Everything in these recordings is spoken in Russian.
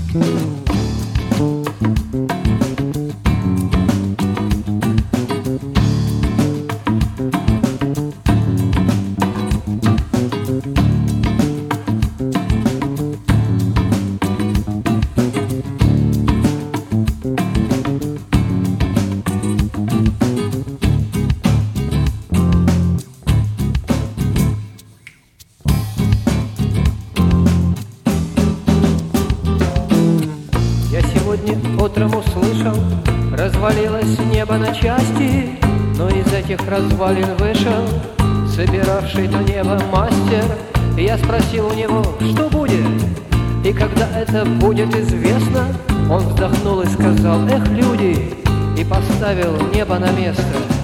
Сегодня утром услышал, развалилось небо на части, но из этих развалин вышел собиравший то небо мастер. Я спросил у него, что будет, и когда это будет известно, он вздохнул и сказал: эх, люди, и поставил небо на место.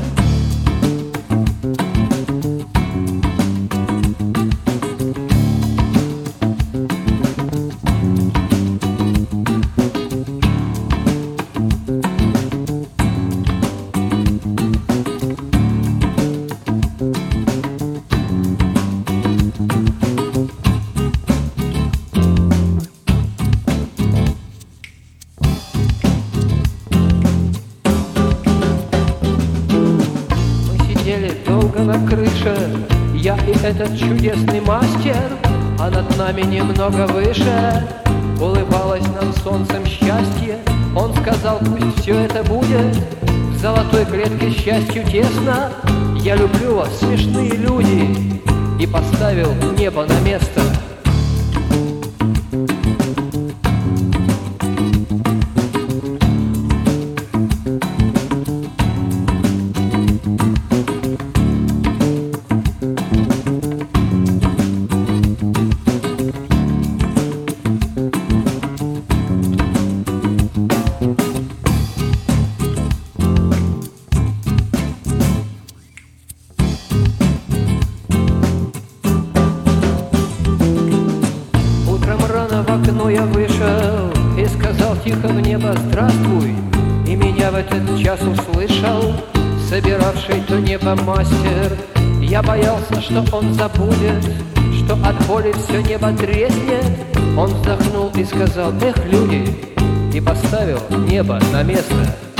Долго на крыше я и этот чудесный мастер, а над нами немного выше улыбалось нам солнцем счастье. Он сказал: пусть все это будет в золотой клетке счастью тесно. Я люблю вас, смешные люди, и поставил небо на место. В окно я вышел и сказал тихо в небо: здравствуй. И меня в этот час услышал собиравший то небо мастер. Я боялся, что он забудет, что от боли все небо треснет. Он вздохнул и сказал: эх, люди, и поставил небо на место.